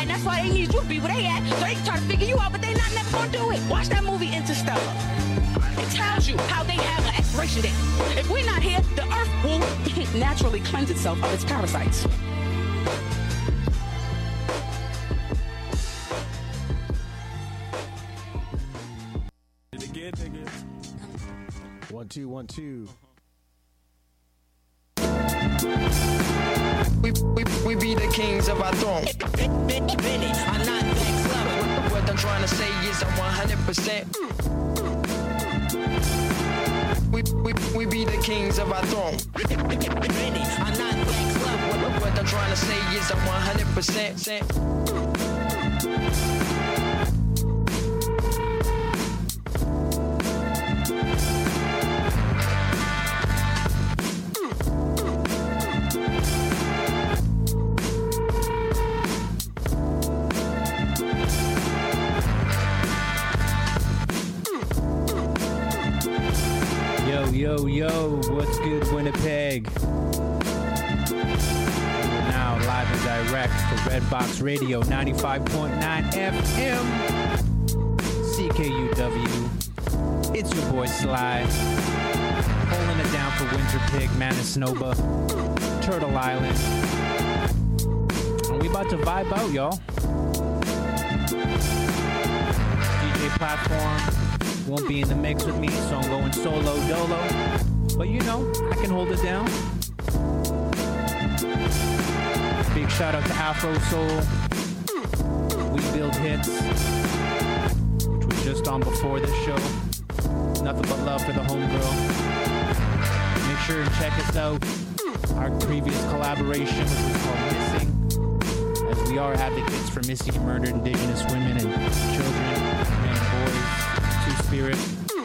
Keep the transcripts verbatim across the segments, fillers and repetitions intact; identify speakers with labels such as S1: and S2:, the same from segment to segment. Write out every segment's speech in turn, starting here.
S1: And that's why they need you to be where they at, so they can try to figure you out, but they not never gonna do it. Watch that movie Interstellar. It tells you how they have an expiration date. If we're not here, the earth will naturally cleanse itself of its parasites.
S2: One, two, one, two.
S3: We, we, we be the kings of our throne.
S1: Benny, I'm not next level.
S3: What I'm trying to say is I'm one hundred percent. We, we, we be the kings of our throne.
S1: Benny, I'm not next level.
S3: What I'm trying to say is I'm one hundred percent.
S4: Yo, yo, what's good, Winnipeg? We're now live and direct for Redbox Radio ninety-five point nine F M, C K U W. It's your boy Sly, holding it down for Winter Pig, Manitoba, Turtle Island. And we about to vibe out, y'all. D J Platform won't be in the mix with me, so I'm going solo dolo. But you know, I can hold it down. Big shout out to Afro Soul. We Build Hits, which was just on before this show. Nothing but love for the homegirl. Make sure and check us out. Our previous collaboration, which was called Missing, as we are advocates for missing and murdered Indigenous women and children and boys. Spirit.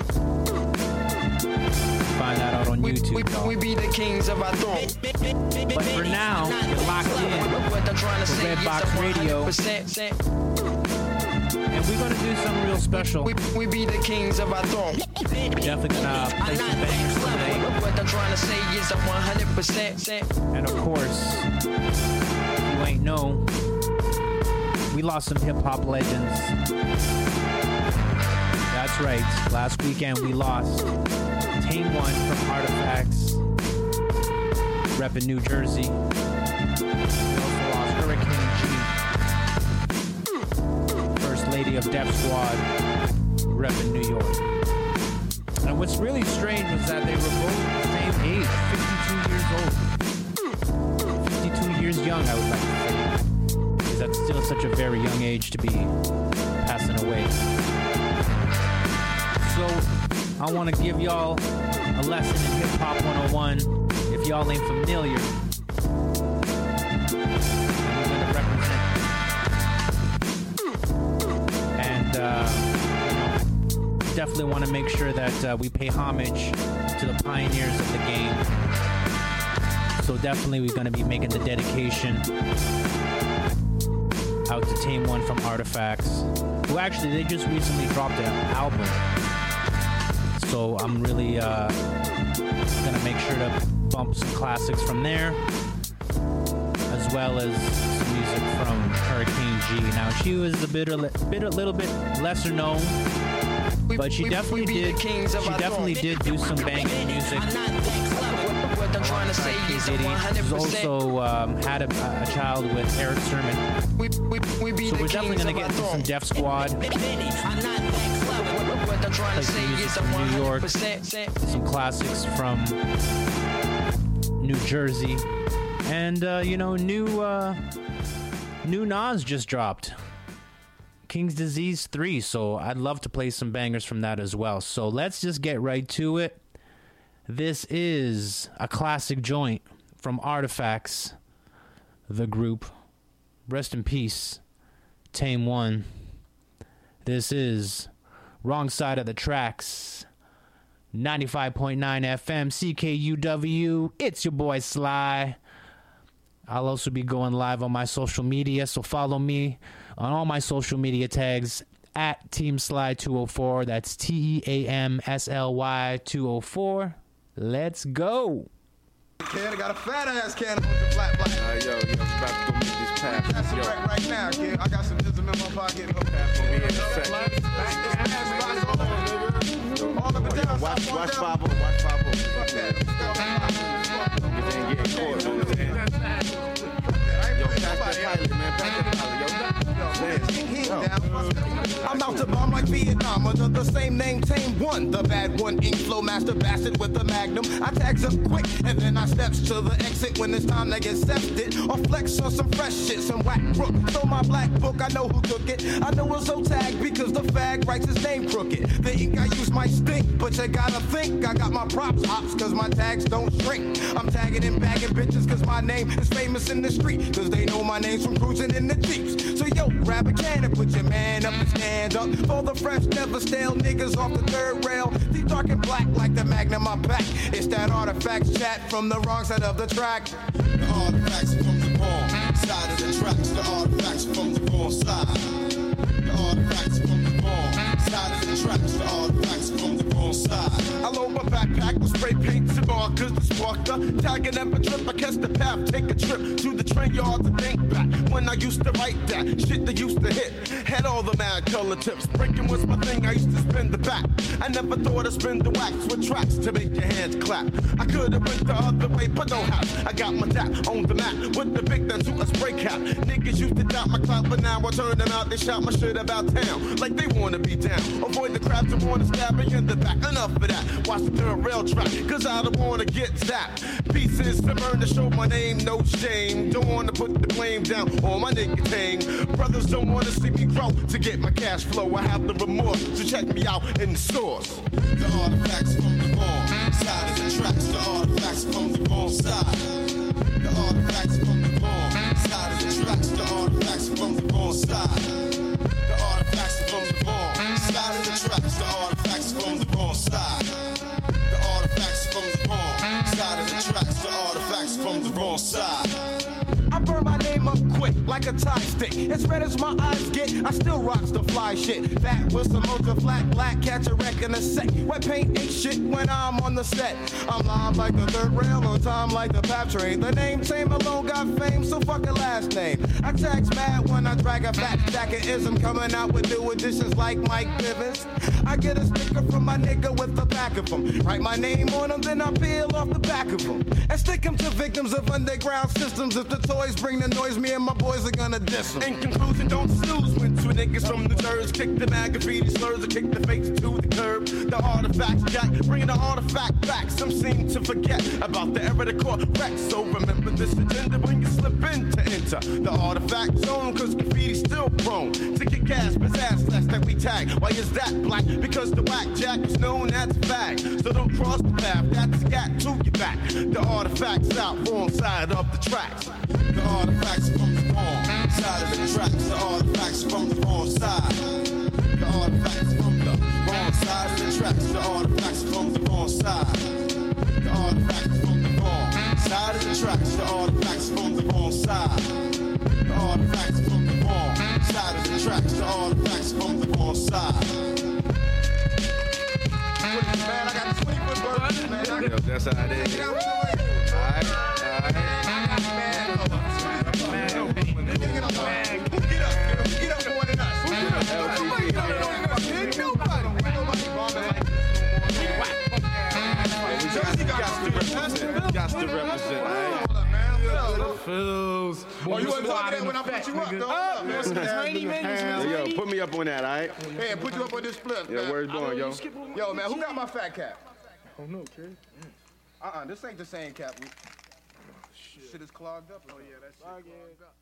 S4: Find that out on YouTube,
S3: we,
S4: y'all.
S3: We be the kings of our throne.
S4: But for now, you're locked in for Redbox Radio. And we're going to do something real special.
S3: We, we be the kings of our throne.
S4: Definitely going to play some bangers today.
S3: What I'm trying to say is I'm one hundred percent.
S4: And of course, if you ain't know, we lost some hip-hop legends. That's right. Last weekend we lost Tame One from Artifacts, repping New Jersey. We also lost Hurricane G, First Lady of Def Squad, repping New York. And what's really strange was that they were both the same age, fifty-two years old. fifty-two years young, I would like to say. Because that's still such a very young age to be passing away. So I want to give y'all a lesson in Hip Hop one oh one. If y'all ain't familiar, and we're gonna represent. And uh, you know, definitely want to make sure that uh, we pay homage to the pioneers of the game. So definitely we're gonna be making the dedication out to Tame One from Artifacts, who actually they just recently dropped an album. So I'm really uh, gonna make sure to bump some classics from there, as well as some music from Hurricane G. Now she was a bit, a bit, a little bit lesser known, but she definitely did. She definitely did do some banging music. Alongside P. Diddy. She's also um, had a, a child with Eric Sermon. So we're definitely gonna get into some Def Squad. Play some music from New York, some classics from New Jersey, and uh, you know, new uh, new Nas just dropped, King's Disease three. So I'd love to play some bangers from that as well. So let's just get right to it. This is a classic joint from Artifacts, the group. Rest in peace, Tame One. This is Wrong Side of the Tracks, ninety-five point nine F M, C K U W. It's your boy Sly. I'll also be going live on my social media, so follow me on all my social media tags at Team Sly two oh four. That's T E A M S L Y two oh four. Let's go.
S5: Kid, I got a fat ass can of the flat black.
S6: Uh, yo, yo, about to go make this pass.
S5: That's
S6: yo.
S5: right, right now, kid. I got some ism in my pocket. No pass for me in a second. All up and down.
S6: Watch, watch five oh, watch five oh.
S5: Fuck that.
S6: Get in, get caught. Yo, pass that pilot, man. Pass that pilot, yo.
S5: I'm out to bomb like Vietnam under the same name, Tame One. The bad one, ink flow master bastard with the magnum. I tags up quick and then I steps to the exit when it's time to get accepted. Or flex on some fresh shit, some whack crook. So my black book, I know who took it. I know it's so tagged because the fag writes his name crooked. The ink I use might stink, but you gotta think I got my props hops cause my tags don't shrink. I'm tagging and bagging bitches cause my name is famous in the street. Cause they know my name's from cruising in the Jeeps. So yo, grab a can and put your man up and stand up for the fresh, never stale niggas off the third rail. Deep dark and black like the magnum my back. It's that artifacts chat from the wrong side of the track.
S7: The artifacts from the wrong side of the tracks. The artifacts from the wrong side. The artifacts from the wrong side of the tracks. The artifacts from the wrong side.
S5: I load my backpack with spray paint and markers to spark the tagging up a trip. I catch the path, take a trip to the train yard to think back when I used to write that shit that used to hit. Had all the mad color tips. Breaking was my thing. I used to spin the back. I never thought I'd spin the wax with tracks to make your hands clap. I could have went the other way, but don't have. I got my tap on the map with the big dance to a spray cap. Niggas used to doubt my clout, but now I turn them out. They shout my shit about town like they wanna be down. Avoid the crowds that wanna stab me in the back. Enough of that. Watch the third rail track, cause I don't wanna get zapped. Pieces to burn to show my name, no shame. Don't wanna put the blame down on my nigga tang. Brothers don't wanna see me grow to get my cash flow. I have the remorse to check me out in the source.
S7: The artifacts from the wrong side of the tracks. The artifacts from the wrong side. The artifacts from the wrong side of the tracks. The artifacts from the wrong side. The artifacts from the wrong side of the tracks. The artifacts from the wrong side. The artifacts from the wrong side of the tracks. The artifacts from the wrong side.
S5: I burn my name up quick like a tie stick. As red as my eyes get, I still rocks the fly shit. That with some ultra flat black, catch a wreck in a sec. Wet paint ain't shit when I'm on the set. I'm live like the third rail, on time like the pap train. The name Tame alone got fame, so fuck a last name. I tax mad when I drag a fat stack of ism, coming out with new additions like Mike Bivens. I get a sticker from my nigga with the back of him. Write my name on them, then I peel off the back of them. And stick them to victims of underground systems. If the toys bring the noise, me and my boys are gonna diss them.
S8: In conclusion, don't snooze when two niggas from the Jersey kick the mag graffiti slurs and kick the fakes to the curb. The artifacts jack, bringing the artifact back. Some seem to forget about the era that caught wreck. So remember this agenda when you slip in to enter the artifact zone, cause graffiti's still prone to get gas, pizzazz, less that we tag. Why is that black? Because the whack jack is known as fag. So don't cross the path, that's got to your back. The artifacts out, wrong side of the tracks.
S7: The artifacts from the wrong side of the tracks. The artifacts from the wrong side. The artifacts from the wrong side of the tracks. The artifacts from the wrong side. The artifacts from the wrong side of the tracks. The artifacts from the wrong side. The artifacts from the wrong side of the tracks. The artifacts from the wrong side.
S5: Man, I got the twenty foot burgers, man. I
S6: Yo, that's how it is.
S5: got
S6: All right, all right. Got to represent, all right?
S8: Fools.
S5: Oh, you wasn't talking that when I put you up, though.
S6: Yo, yo, put me up on that, all right?
S5: Hey, put you up on this split,
S6: Yeah,
S5: man.
S6: where's going, yo?
S5: Yo, man, who got my fat cap?
S8: Oh no, kid.
S5: Uh-uh, this ain't the same cap. We... Shit. shit is clogged up. Oh, yeah, that shit clogged up.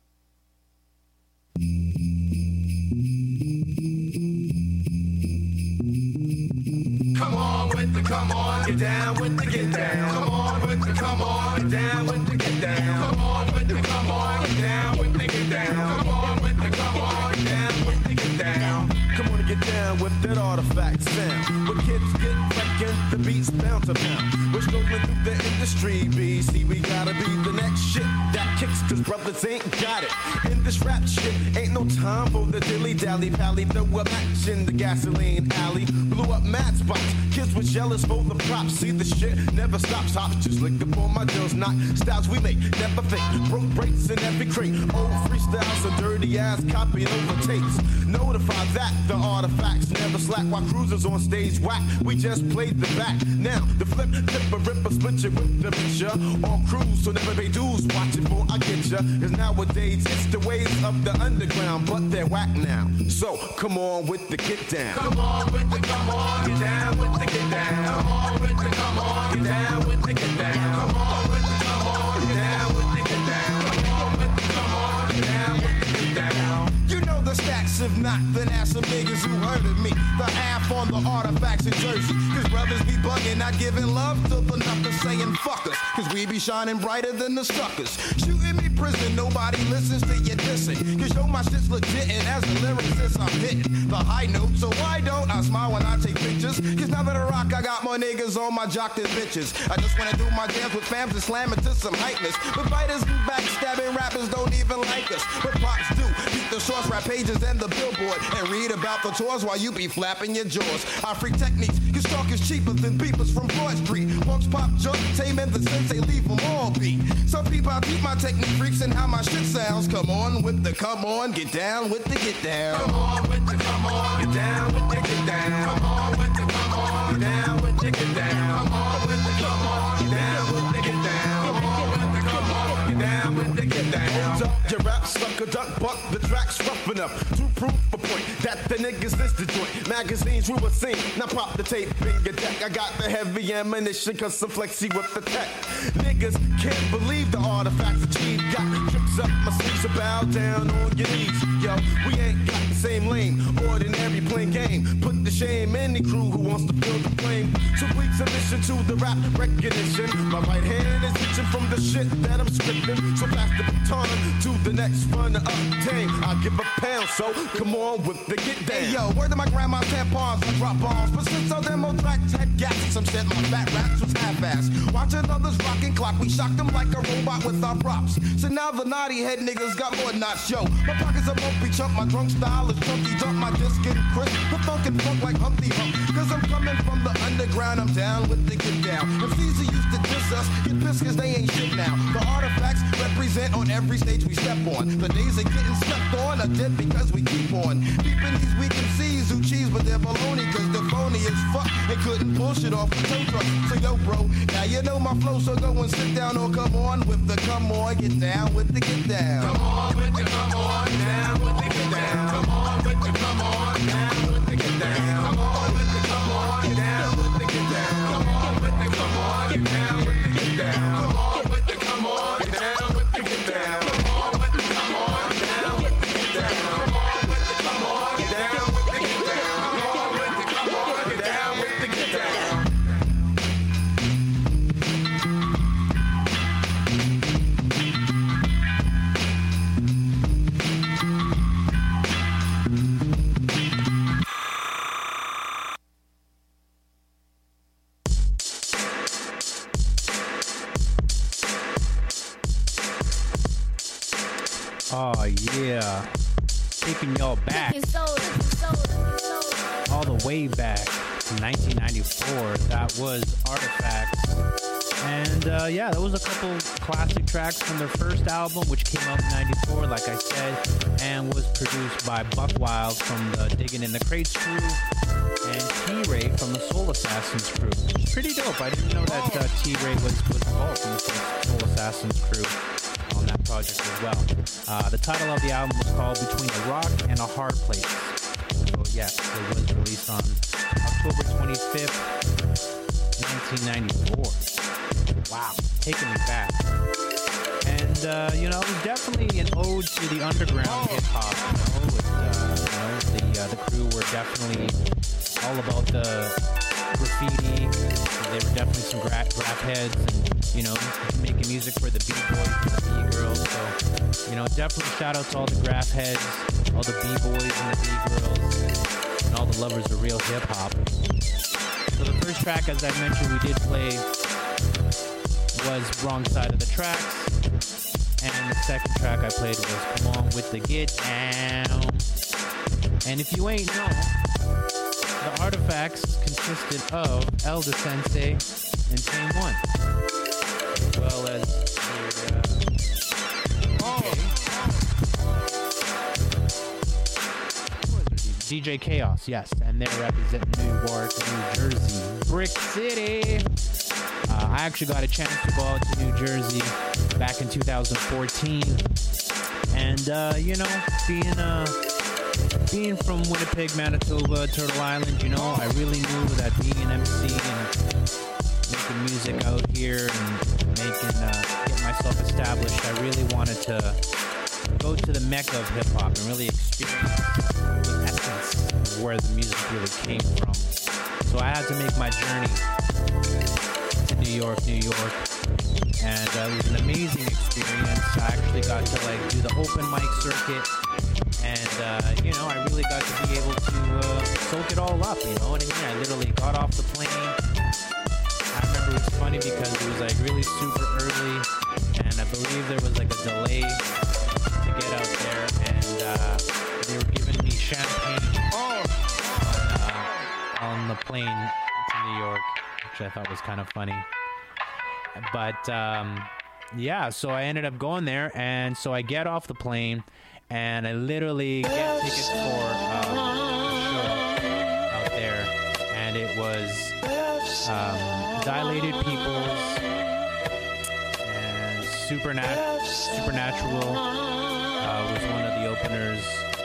S9: Come on with the come on, get down with the get down. Come on with the come on, get down with the get down. Come on with the come on, get down with the get down. Come on with the come on, get down with the get down.
S8: Come on and get down with that artifact sound. When kids get wrecking, the beats bound to pound. We're struggling through the industry, B. See, we gotta be the next shit that kicks, cause brothers ain't got it. In
S5: This rap shit ain't no time for the dilly-dally pally. Throw a match in the gasoline alley. Blew up mad spots. Kids was jealous for the props. See the shit never stops. Hops just lick up on my deals. Not styles we make, never fake. Broke breaks in every crate. Old freestyles and dirty ass copying over tapes. Notify that the artifacts never slack while cruisers on stage whack. We just played the back. Now the flip, flip a ripper, split you with the picture. On cruise, so never pay dues. Watch it for I get ya. Cause nowadays it's the ways of the underground, but they're whack now. So come on with the get down.
S9: Come on with the come on, get down with the get down. Come on with the come on, get down with the get down. Come on with the come on, get down with the get down. Come on with the come on, get down with the get down.
S7: You know the stacks, if not, then ask some niggas who heard of me. The half on the artifacts in Jersey. Cause brothers be bugging, not giving love to the nothing saying fuck us. Cause we be shining brighter than the suckers. Shooting me prison, nobody listens to your dissing. Cause yo, my shit's legit, and as a lyricist, I'm hitting the high note. So why don't I smile when I take pictures? Cause now that I rock, I got more niggas on my jock than bitches. I just wanna do my dance with fams and slam it to some hypeness. But fighters and backstabbing rappers don't even like us. But pops do. Beat the source rap pages and the billboard and read about the tours while you be flapping your jaws. I freak techniques, cause talk is cheaper than beepers from Broad Street. Punks pop junk, tame and the sensei leave them all beat. Some people I keep my technique freaks and how my shit sounds. Come on with the come on, get down with the get down.
S9: Come on with the come on, get down with the get down. Come on with the come on, get down with the get down. Come on with the come on, get down with the get down. Come on with the come on, get down with the get down.
S5: Hold up, your rap sucker, duck buck, the track's rough enough to prove a point that the niggas is the joint. Magazines we were seen, now pop the tape in your deck. I got the heavy ammunition, cause I'm flexy with the tech. Niggas can't believe the artifacts achieved. Got trips up my sleeves, so bow down on your knees. Yo, we ain't got the same lane, ordinary plain game. Put the shame in the crew who wants to build the plane. Two weeks submission to the rap recognition. My right hand is itching from the shit that I'm scripting. So pass the baton to the next runner up team. I give a pound, so come on with the get down.
S7: Hey yo, word to my grandma's tampons and drop bombs. But since all them old tracks had gaps, some said my fat raps was half-assed. Watching others rockin' clock, we shocked them like a robot with our props. So now the naughty head niggas got more knots, yo. My pockets are bumpy chunk, my drunk style is chunky dump, my disc getting crisp. The funkin' funk like Humpty Hump. Cause I'm coming from the underground, I'm down with the get down. If Caesar used to diss us, get pissed cause they ain't shit now. The artifacts represent on every stage we step on. The days of getting stepped on are dead because we keep on. Peeping these weak M Cs who cheese but they're baloney cause they're phony as fuck. They couldn't bullshit off the tow truck. So yo bro, now you know my flow, so go and sit down or come on with the come on, get down with the get down.
S9: Come on with the come on, down with the get down. Come on with the come on, down with the get down. Come on with the come on, down with the get down. Come on with the come on, get down with the get down. Come on with the come on, down with the get down. Come on with the come on, down with the get down. Come on with the come on, down with the get down. Come on with the come on, down with the get down.
S4: Oh yeah, taking y'all back all the way back to nineteen ninety-four. That was Artifacts, and uh, yeah, that was a couple classic tracks from their first album, which came out in ninety-four, like I said, and was produced by Buck Wild from the Digging in the Crates crew and T-Ray from the Soul Assassins crew. Pretty dope. I didn't know that uh, T-Ray was, was involved from the Soul Assassins crew on that project as well. Uh, the title of the album was called Between a Rock and a Hard Place. So yes, it was released on October twenty-fifth, nineteen ninety-four. Wow, taking me back. And, uh, you know, it was definitely an ode to the underground hip-hop, you know, with, uh, you know, the, uh, the crew were definitely all about the graffiti. They were definitely some graph, graph heads and, you know, making music for the B-boys and the B-girls. So, you know, definitely shout out to all the graph heads, all the B-boys and the B-girls, and all the lovers of real hip-hop. So the first track, as I mentioned, we did play was Wrong Side of the Tracks. And the second track I played was Come On With The Get Down. And if you ain't know, the artifacts consisted of Elder Sensei and Tame One, as well as their, uh, D J Chaos, yes, and they're representing New York, New Jersey, Brick City. Uh, I actually got a chance to go out to New Jersey back in two thousand fourteen, and uh, you know, being uh, being from Winnipeg, Manitoba, Turtle Island, you know, I really knew that being an M C and making music out here and making uh, getting myself established, I really wanted to go to the mecca of hip hop and really experience the essence of where the music really came from. So I had to make my journey to New York, New York, and uh, it was an amazing experience. I actually got to like do the open mic circuit, and uh, you know, I really got to be able to uh, soak it all up. You know what I mean? I literally got off the plane. I remember it was funny because it was like really super early, and I believe there was like a delay to get out there, and uh, they were giving me champagne on, uh, on the plane to New York, which I thought was kind of funny. But um, yeah, so I ended up going there, and so I get off the plane, and I literally get tickets for um, a show out there, and it was um, Dilated Peoples and Supernat- Supernatural uh, was one of the openers.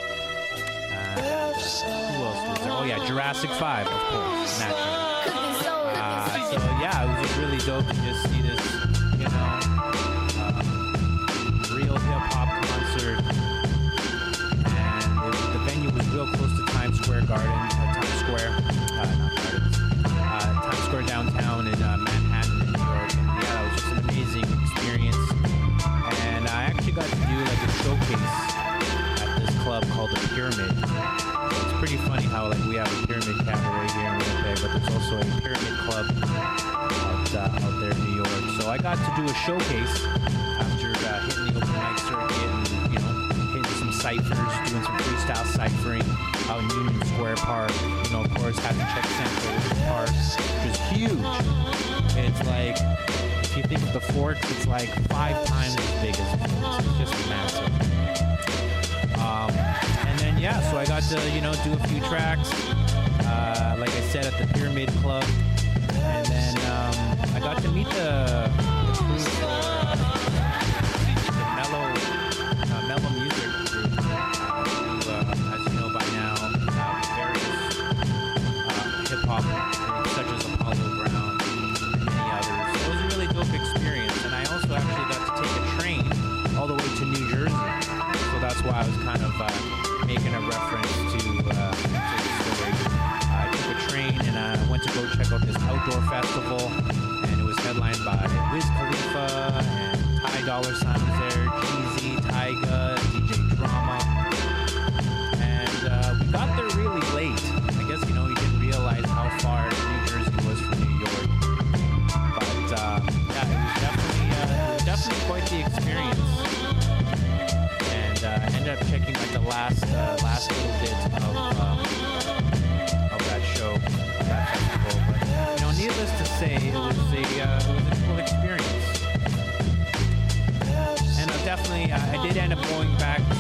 S4: Uh, who else was there? Oh yeah, Jurassic five, of course, naturally. Uh, so yeah, it was just really dope to just see this, you know, um, real hip-hop concert. And it was, the venue was real close to Times Square Garden, uh, Times Square, uh, not Gardens, uh, Times Square downtown in uh, Manhattan, in New York. And yeah, it was just an amazing experience. And I actually got to do like a showcase at this club called the Pyramid. So it's pretty funny how like we have a Pyramid Cabaret here in Winnipeg, but there's also a Pyramid Club out, uh, out there in New York. So I got to do a showcase after uh, hitting the open mic circuit and, you know, hitting some ciphers, doing some freestyle ciphering out in Union Square Park. You know, of course, had to check Central Park, which is huge. It's like, if you think of the Forks, it's like five times as big as the Forks. It's just massive. Um, and then, yeah, so I got to, you know, do a few tracks, uh, like I said, at the Pyramid Club. And then um, I got to meet the, the crew for uh, the Mellow, uh, Mellow Music group, uh, who, uh, as you know by now, have various uh, hip-hop groups such as Apollo Brown and many others. So it was a really dope experience. And I also actually got to take a train all the way to New Jersey. So that's why I was kind of uh, making a reference to, uh, to the story. I took a train and I went to go check out this outdoor festival, and it was headlined by Wiz Khalifa and Ty Dolla Sign was there, Jeezy, Tyga, D J Drama, and uh, we got there really late. I guess, you know, we didn't realize how far New Jersey was from New York, but uh, yeah, it was definitely, uh, it was definitely quite the experience. Uh, I ended up checking like the last uh, last little bit of um, of that show, of that festival. But you know, needless to say, it was a uh, it was a cool experience. And I definitely uh, I did end up going back to,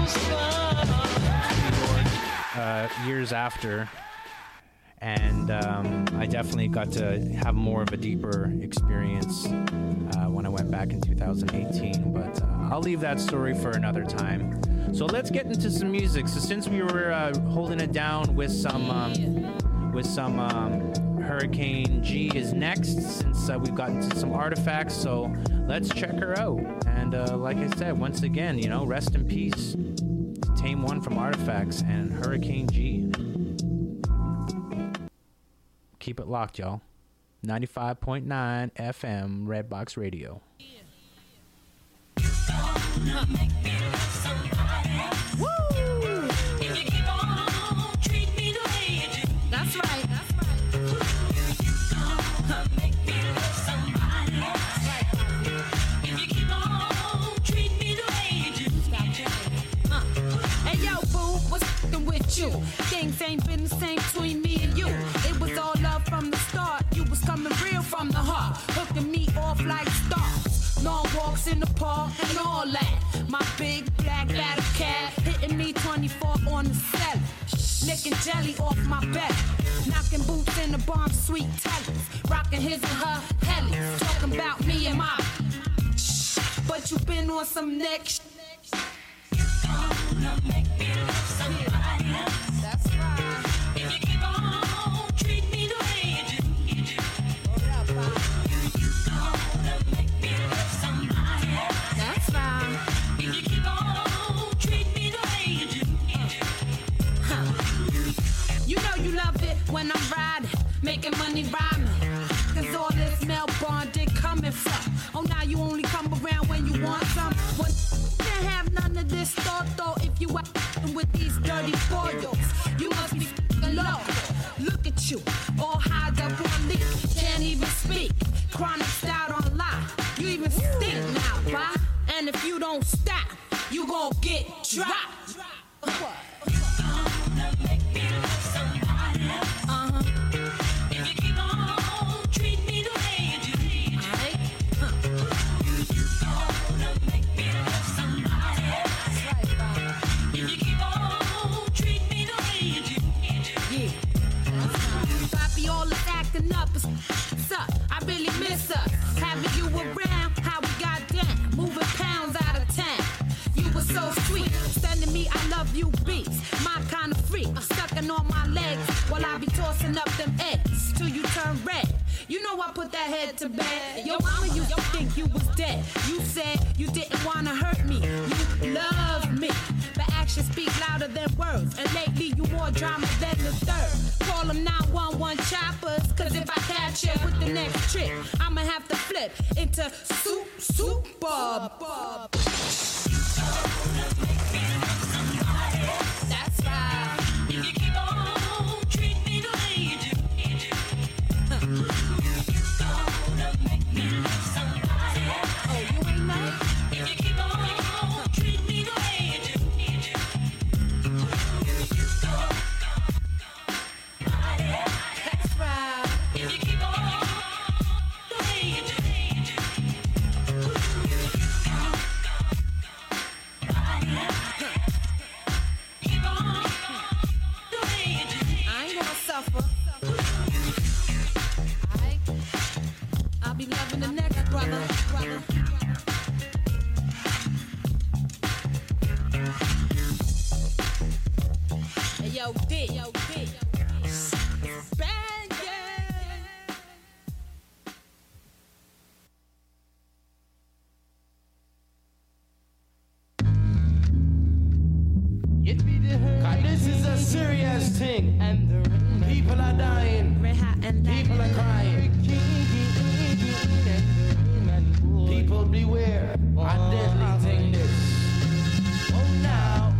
S4: to New York uh, years after, and um, I definitely got to have more of a deeper experience uh, when I went back in two thousand eighteen. But uh, I'll leave that story for another time. So let's get into some music. So since we were uh, holding it down with some um, with some um, Hurricane G is next, since uh, we've gotten to some artifacts. So let's check her out. And uh, like I said, once again, you know, rest in peace, Tame One from Artifacts and Hurricane G. Keep it locked, y'all. ninety-five point nine F M Redbox Radio.
S10: Woo! If you keep on treat me the way you do. That's right. That's right. Make me love somebody else. If you keep on treat
S11: Yo, boo, what's f***ing with you? Things ain't been the same between me and you. It was all love from the start. You was coming real from the heart, hooking me off like stars. Long walks in the park and all that. My big black battle cat hitting me twenty-four on the cellar. Licking jelly off my belly. Knocking boots in the bomb sweet tellers. Rocking his and her hellies. Talking about me and my. But you been on some next. Gonna make me love somebody else. That's right. If you keep on treat me the way you do, you do. Gonna make me love somebody else. That's right. If you keep on treat me the way you do, you do. Huh. You know you love it when I'm riding, making money rhyming. Cause all this male bonding coming from. Oh, now you only come around when you want some. When can't have none of this thought though. If you acting with these dirty foils, you must be f***ing low. Look at you, all hide up on leak. Can't even speak. Chronic style on lie. You even stink now, bye. And if you don't stop, you gon' get dropped. What? Gonna make me love somebody else. Uh-huh. If you keep on treat me the way you do. Alright? Huh. Gonna make me love somebody else. That's right, Bob. If you keep on treat me the way you do. Yeah. Poppy all is acting up. What's up? I really miss us. Having you around, how we got down. Moving pounds out of town. You were so sweet. Sending me I love you beats. My kind of freak. Sucking on my legs while I be tossing up them eggs till you turn red. You know I put that head to bed. Your mama used to think you was dead. You said you didn't wanna hurt me. You love me. But actions speak louder than words. And lately you more drama than the third. Call them nine one one choppers. Cause if I catch you with the next trick, I'ma have to flip into soup, soup, bob. That's right. If you keep on treat me the way you do, you do. Huh. Gonna make me love somebody else. Oh, you ain't know? If you keep on treat me the way you do, you do. That's right. If you keep on the way you do, you do. Keep on the way you do. I ain't gonna suffer. I, I'll be loving the next brother, brother. Hey, yo, D, yo, D. Bang, yeah.
S12: This is a serious thing, and people are dying, people are crying. People beware, a deadly thing this. Oh now.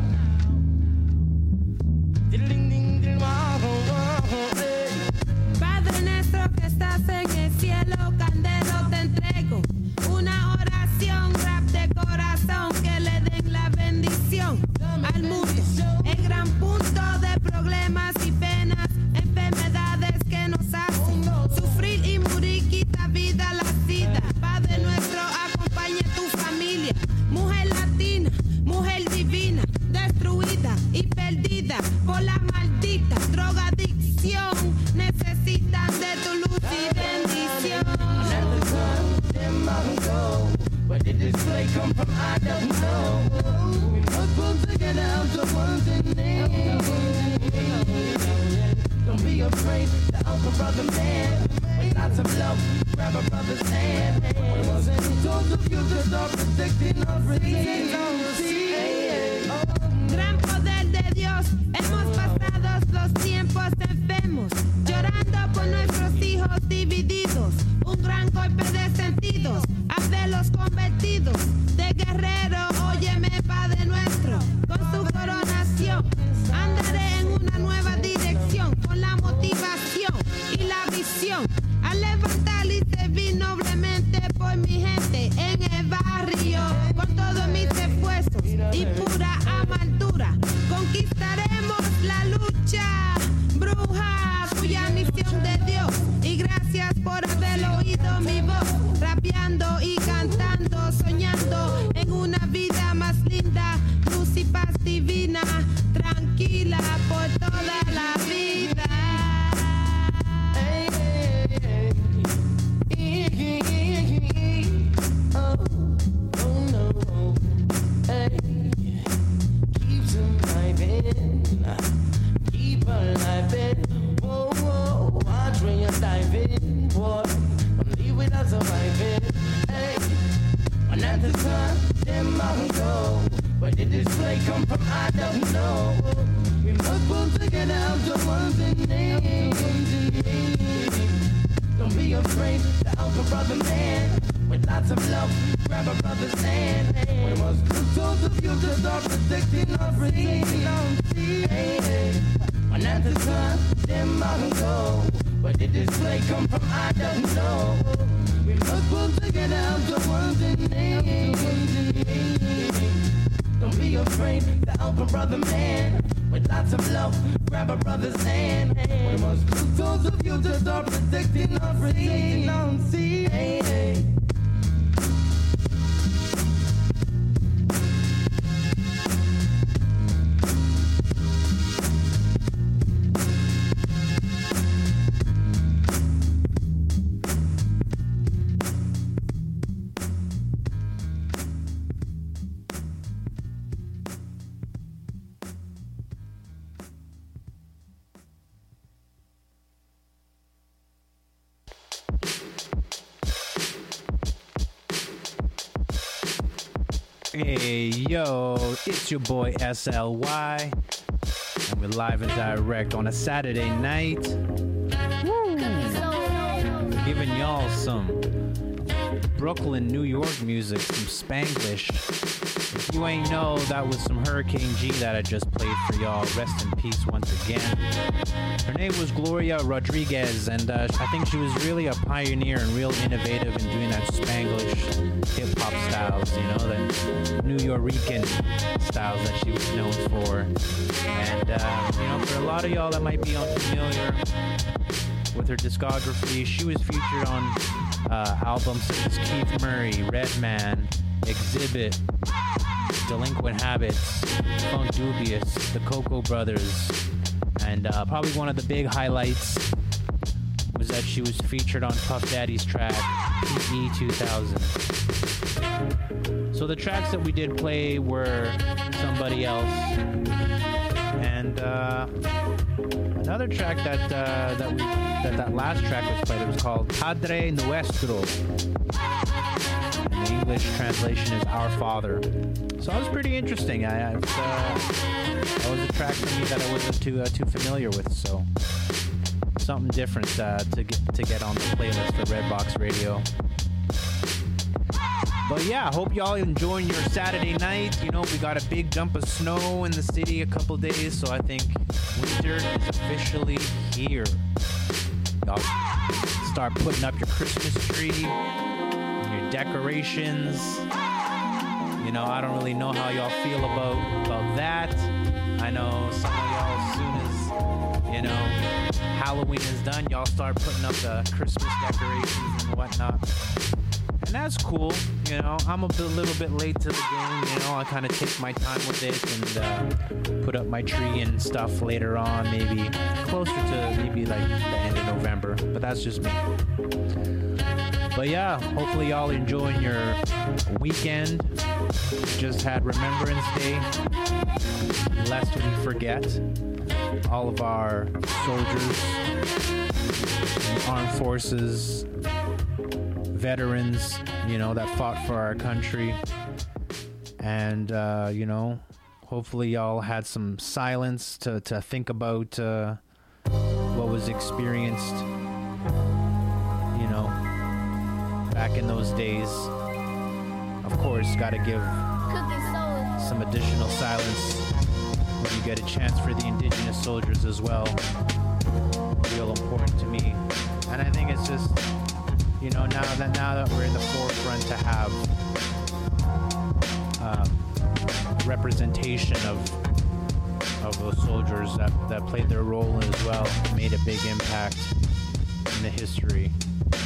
S11: Padre nuestro que estás en el cielo, candelo te entrego. Una oración, rap de corazón, que le den la bendición al mundo. El gran punto de problemas y penas, enfermedades que nos hacen sufrir y morir, quita vida la sida. Padre nuestro, acompañe tu familia. Mujer latina, mujer divina, destruida y perdida por la maldita drogadicción. Necesitan de tu luz y bendición.
S12: Where did this play come from? I don't know. We must pull together out to one thing. Don't be afraid to help a brother man. With lots of love, grab a brother's hand. It wasn't told of you to start protecting us.
S11: Gran poder de Dios, hemos pasado los tiempos enfermos, llorando por nuestros hijos divididos. Un gran golpe de sentidos, los convertidos de guerrero. Óyeme, Padre nuestro, con tu coronación andaré en una nueva dirección, con la motivación y la visión a levantar y servir noblemente por mi gente en el barrio, con todo mi esfuerzo.
S12: por toda la vida. Hey, hey, hey. Oh, oh no. Hey, keep surviving, keep alive. Whoa, whoa, watch when you're diving, boy. Don't leave without surviving. Hey, when at the sun, them mountains go. Where did this play come from? I don't know. We must pull together out the ones in need. Don't be afraid to help a brother man. With lots of love, grab a brother's hand. We must look towards the future, start protecting our freedom. Hey, hey. When at the sun, them mountains go. Where did this play come from? I don't know. We must pull together out the ones in need. Don't be afraid to help a brother man. With lots of love, grab a brother's hand. We must look towards the future, start protecting our freedom. Hey, hey.
S4: Hey, yo, it's your boy S L Y, and we're live and direct on a Saturday night. Woo! Giving y'all some Brooklyn, New York music, some Spanglish. If you ain't know, that was some Hurricane G that I just played for y'all. Rest in peace once again. Her name was Gloria Rodriguez, and uh, I think she was really a pioneer and real innovative in doing that Spanglish hip-hop styles, you know, that New Yorican styles that she was known for. And, uh, you know, for a lot of y'all that might be unfamiliar with her discography, she was featured on uh, albums such as Keith Murray, Redman, Exhibit, Delinquent Habits, Funk Dubious, the Cocoa Brothers, and uh, probably one of the big highlights was that she was featured on Puff Daddy's track, P E two thousand. So the tracks that we did play were Somebody Else, and uh, another track that uh, that, we, that that last track was played, it was called Padre Nuestro. And the English translation is Our Father. So that was pretty interesting. I, I was, uh, that was a track for me that I wasn't too uh, too familiar with. So something different uh, to get to get on the playlist for Redbox Radio. But yeah, I hope y'all enjoying your Saturday night. You know, we got a big dump of snow in the city a couple days, so I think winter is officially here. Y'all start putting up your Christmas tree, your decorations. You know, I don't really know how y'all feel about, about that. I know some of y'all, as soon as, you know, Halloween is done, y'all start putting up the Christmas decorations and whatnot. And that's cool, you know. I'm a bit, little bit late to the game, you know. I kind of take my time with it and uh, put up my tree and stuff later on, maybe closer to maybe like the end of November. But that's just me. But yeah, hopefully y'all enjoying your weekend. Just had Remembrance Day. Lest we forget all of our soldiers, armed forces, veterans, you know, that fought for our country. And, uh, you know, hopefully y'all had some silence to, to think about uh, what was experienced, you know, back in those days. Of course, got to give some additional silence when you get a chance for the indigenous soldiers as well. Real important to me. And I think it's just, you know, now that now that we're in the forefront to have um, representation of of those soldiers that, that played their role as well, made a big impact in the history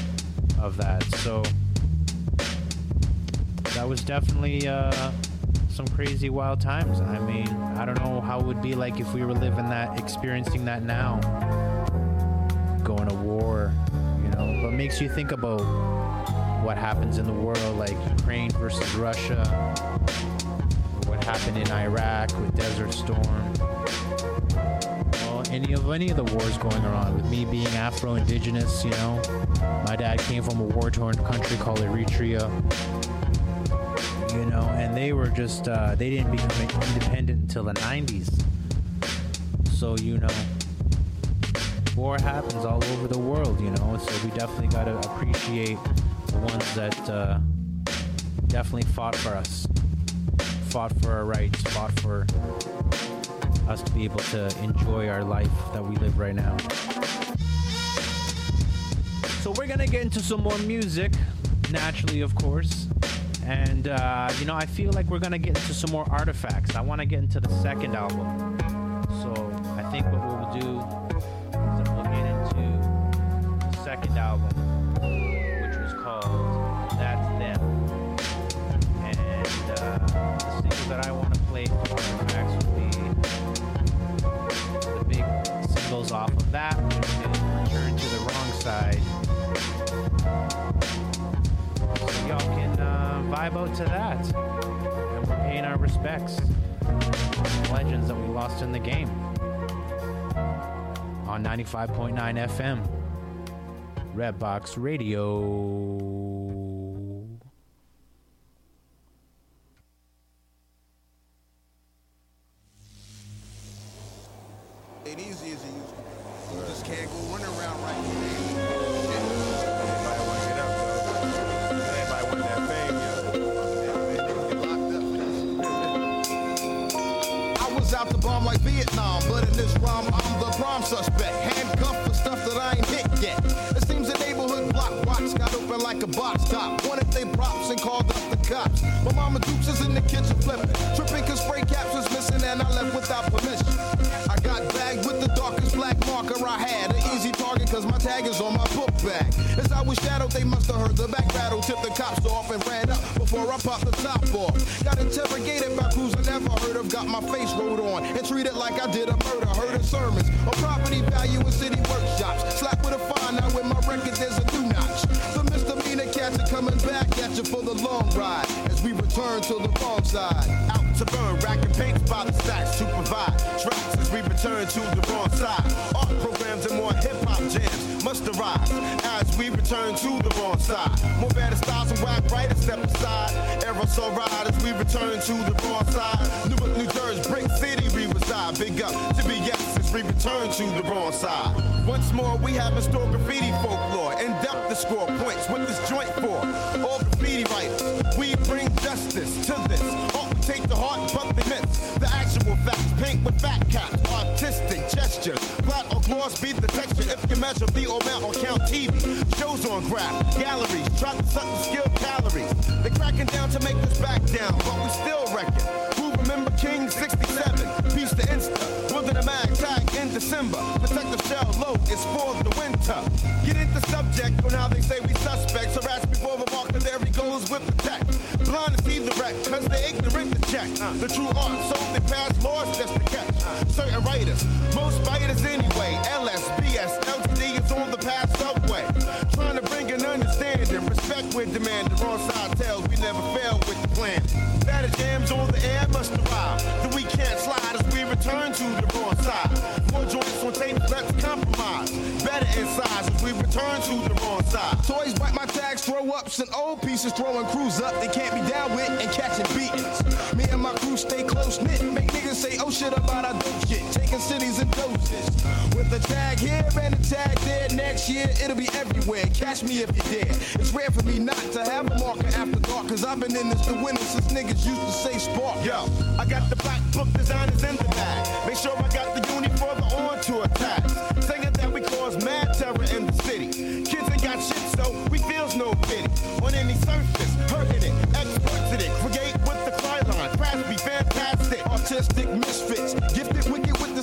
S4: of that. So that was definitely uh, some crazy wild times. I mean, I don't know how it would be like if we were living that, experiencing that now, going to war, you know. But makes you think about what happens in the world, like Ukraine versus Russia, or what happened in Iraq with Desert Storm. Well, any of any of the wars going around. With me being Afro-Indigenous, you know, my dad came from a war-torn country called Eritrea. You know, and they were just, uh, they didn't become independent until the nineties. So, you know, war happens all over the world, you know, so we definitely got to appreciate the ones that uh, definitely fought for us, fought for our rights, fought for us to be able to enjoy our life that we live right now. So we're going to get into some more music, naturally, of course. And, uh, you know, I feel like we're going to get into some more artifacts. I want to get into the second album. So I think what we'll do is we'll get into the second album, which was called That's Them. And uh, the singles that I want to play for artifacts will be the big singles off of that, which is Return to the Wrong Side. So y'all can uh, vibe out to that. And we're paying our respects. Legends that we lost in the game. On ninety-five point nine F M. Redbox Radio.
S7: Ain't easy as it used to be. You just can't go running around right now. Out the bomb like Vietnam, but in this rhyme I'm the prime suspect, handcuffed for stuff that I ain't hit yet. It seems the neighborhood block watch got open like a box top. Wanted they props and called up the cops. My mama Dukes is in the kitchen flipping, tripping cause spray caps was missing and I left without permission. I got bagged with the darkest black marker I had, an easy target cause my tag is on my book bag. As I was shadowed, they must have heard the back battle, tipped the cops off and ran up before I popped the top off. Got interrogated by crews I never heard of, got my face rolled on and treated like I did a murder. Heard of sermons on property value in city workshops. Slap with a fine, now with my record there's a new notch. The misdemeanor cats are coming back at you for the long ride as we return to the wrong side. Out to burn, racking paints by the stacks to provide tracks as we return to the wrong side. Art programs and more hip-hop jams must arise as we return to the wrong side. More better styles and whack writers step aside. Aerosol ride as we return to the wrong side. Newark, New Jersey, Brick City, we reside. Big up to B S as we return to the wrong side. Once more, we have in store graffiti folklore. In depth to score points with this joint for all graffiti writers. We bring justice to this. All we take to heart, but they miss the actual facts. Paint with fat caps, artistic gestures. Flat or gloss be the texture. If you measure the amount or count T V. Shows on graph, galleries, try to suck the skill calories. They cracking down to make us back down, but we still reckon. Who remember King sixty-seven? Piece to Insta, within a mag tag in December. Detective Shell Low is for the winter. Get into subject on how they say we suspects. Harass before the marker, there he goes with the tech. Blind to see the wreck, cause they ignorant to check. The true art, so they pass laws just to catch. Certain writers, most writers anyway. L S, B S, L T D is on the path subway. Trying to bring an understanding, respect with demand. The wrong side tells we never fail with the plan. Better jams on the air must arrive. The we can't slide as we return to the wrong side. More joints on tape, let's compromise. Better insides as we return to the wrong side. Toys bite my tags, throw ups and old pieces, throwing crews up. They can't be down with and catching beatings. Me and my crew stay close knit. Make niggas say oh shit about our dope shit. Taking cities and doses. With a tag here and a tag there. Next year it'll be everywhere. Catch me if you dare. It's rare for me not to have a marker after dark. Cause I've been in this to win it since niggas used to say spark. Yo, I got the black book designers in the bag. Make sure I got the uni for the on-tour tags. Saying that we cause mad terror in the city. Kids ain't got shit so we feels no pity. On any surface, hurting it, experts in it. Create with the cry line. Crash be fantastic. Artistic misfits. Gifted wicked with the sketch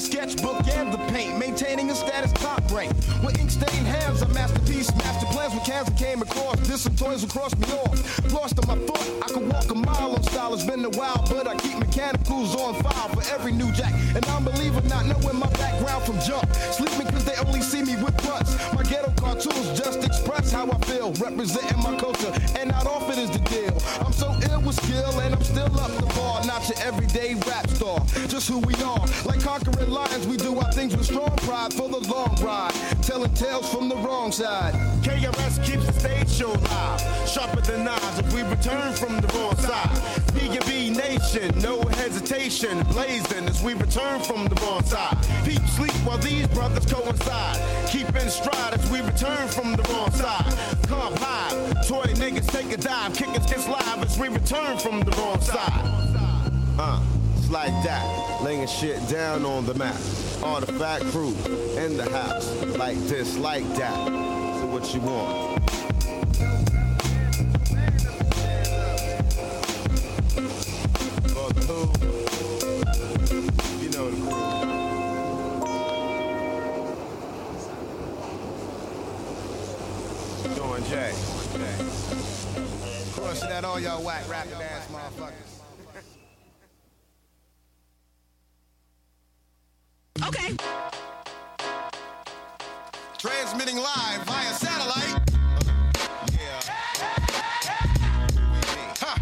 S13: book and the paint, maintaining a status top rank. With ink stained hands, a masterpiece, master plans with cans that came across. Did some toys across me off. Lost in my thought, I could walk a mile on style. It's been a while, but I keep mechanicals on file for every new jack. And I'm believer not knowing my background from jump. Sleeping cause they only see me with blunts. My ghetto cartoons just express how I feel, representing my culture, and not off it is the deal. I'm so ill with skill, and I'm still up the bar. Not your everyday rap star, just who we are. Like conquering lions, we do our things with strong pride for the long ride, telling tales from the wrong side.
S5: K R S keeps the stage show live, sharper than knives if we return from the wrong side. B and B Nation, no hesitation, blazing as we return from the wrong side. People sleep while these brothers coincide, keep in stride as we return from the wrong side. Comp high, toy niggas take a dive, kickers kiss live as we return from the wrong side. Uh, it's like that, laying shit down on the map. Artifact crew in the house, like this, like that. So what you want? You know the crew. Doing Jay.
S13: Crushing that all y'all whack rapping ass motherfuckers.
S1: Okay.
S13: Transmitting live via satellite. Yeah. Huh.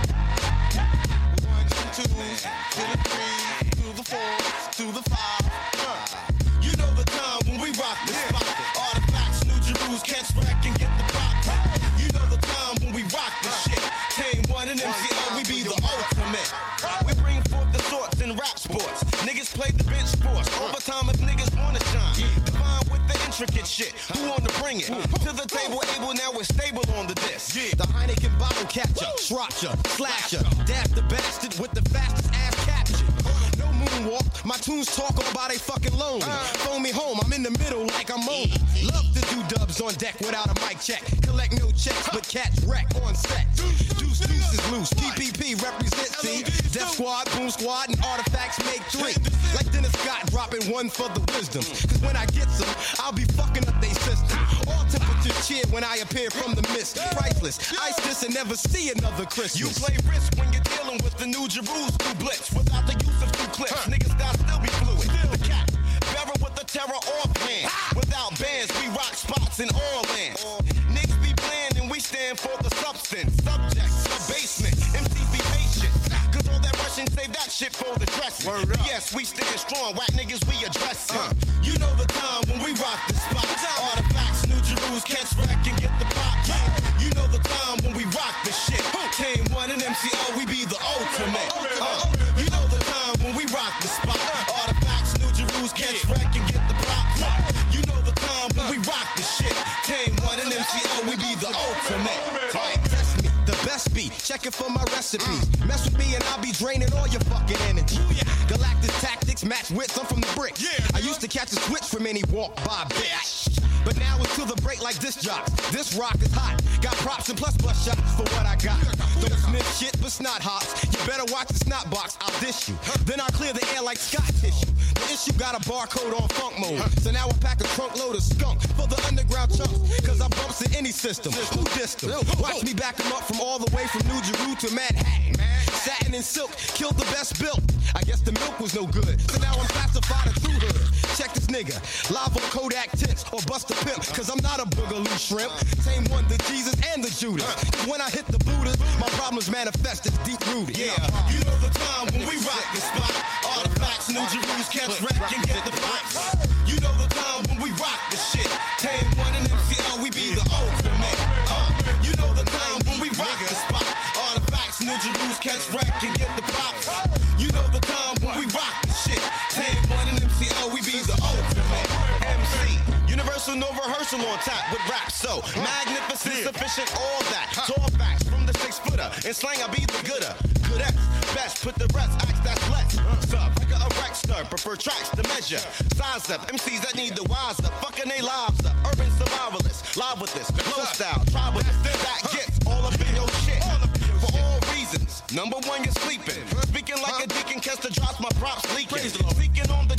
S13: One, two, to the three, to the four, to the five. Huh.
S5: You know the time when we rock the spot. Artifacts, New Jerusalem, catch wreck and get the pop. You know the time when we rock the shit. Tame one and M C L, we be the ultimate. We bring forth the thoughts in rap sports. Niggas play the bench sports. Overtime if niggas wanna shine. Divine with the intricate shit. Who wanna bring it? To the table, able, now we're stable on the disc.
S13: The Heineken bottle catcher, Sriracha, Slasher, Dap the bastard with the fastest ass capture. No moonwalk, my tunes talk all by they fucking loan. Phone me home, I'm in the middle like I'm on. Love to do dubs on deck without a mic check. Collect no checks, but catch wreck on set. Deuce, deuce is loose, T P P represent T. Death Squad, Boom Squad, and Artifacts make three. Like Dennis Scott dropping one for the wisdom. Cause when I get some, I'll be fucking up they system. All temperatures cheer when I appear from the mist. Priceless, ice this and never see another Christmas.
S5: You play risk when you're dealing with the New Jerusalem blitz. Without the use of two clips, niggas got still be fluid. The cat, barrel with the terror offhand. Without bands, we rock spots in all lands. Niggas be bland and we stand for the substance. Subjects, the basement, M Cs be patient. Cause all that rushing, save that shit for the dressing. Yes, we stand strong, whack niggas we addressing. Uh, you know the time when we rock the spot. Artifacts, New Jerusalem, catch wreck and get the pop. You know the time when we rock the shit. Tame one and M C O, we be the ultimate. Uh, you know the time when we rock the spot. Artifacts, New Jerusalem, catch wreck and get the pop. You know the time when we rock the shit. Tame one and M C O, we be the ultimate.
S13: Right, test me, the best beat. Check it for my recipes. Mess with me and I'll be draining all your fucking energy. Galactic tactics match wits. I'm from the brick. I used to catch a switch from any walk by bitch. But now it's to the break like this jocks. This rock is hot. Got props and plus plus shots for what I got. Don't sniff shit, but snot hops. You better watch the snot box, I'll dish you. Then I'll clear the air like Scott tissue. The issue got a barcode on funk mode. So now I pack a trunk load of skunk for the underground chunks. Cause I bumps in any system. Who dissed them? Watch me back them up from all the way from New Jeru to Manhattan. Satin and silk killed the best built. I guess the milk was no good. So now I'm classified a true hood. Check this nigga. Live on Kodak tints or bust a pimp. Cause I'm not a boogaloo shrimp. Same one, the Jesus and the Judas. When I hit the Buddhas, my problems manifest as deep rooted.
S5: Yeah, you know the time when we rock the spot. Artifacts, New Jerusalem, catch wreck and get the pops. You know the time when we rock the shit. Tame one and M C L, we be the ultimate. Uh, you know the time when we rock the spot. Artifacts, New Jerusalem, catch wreck and get the pops. You know the time when we rock the shit. Tame one and M C L, we be the ultimate. M C, Universal, no rehearsal on top with rap. So magnificent, sufficient, all that. Tall facts from the six footer. In slang, I be the gooder. Good X, best, put the rest, act that's less. Sub, like a wreck stir, prefer tracks to measure. Size up, M Cs that need the wise up. Fucking they lives up. Urban survivalists, live with this. Flow style, try with this. That gets all up in your shit. For all reasons. Number one, you're sleeping. Speaking like a deacon, catch the drops, my props leaking. Speaking on the deep end.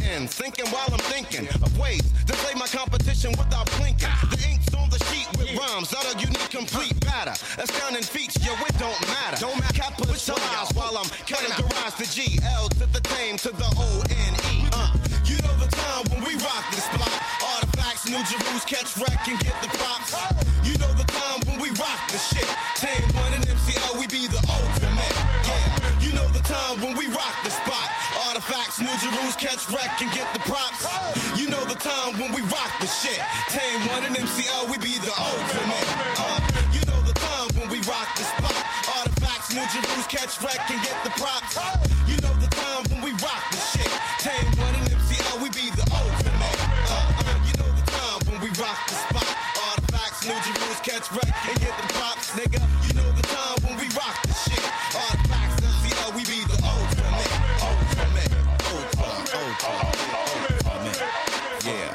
S13: pens, thinking while I'm thinking of ways to play my competition without blinking. The ink's on the sheet with rhymes that are unique, complete matter. Astounding feats, yo, it don't matter. Don't matter. Capitalize while I'm categorize the G L to the tame to the O N E. Uh, you know the time when we rock this spot. Artifacts, New Jerusalem, catch wreck and get the props. You know the time when we rock the shit. Tame One and M C L, we be the ultimate. Yeah, you know the time when we rock the spot. Artifacts, New Jerusalem, catch wreck and get the props. You know the time when we rock the shit. Tame One and M C L, we be the ultimate. Uh, you know the time when we rock the spot. Artifacts, New Jerusalem, catch wreck and get the props. You know the time when we rock the shit. Tame One and M C L, we be the ultimate. Uh, uh, you know the time when we rock the spot. Artifacts, New Jerusalem, catch wreck and get the props, nigga. You know the time when we rock the shit. Artifacts, M C L, we be the ultimate. Ultimate. Ultimate. Ultimate. Ultimate. Yeah.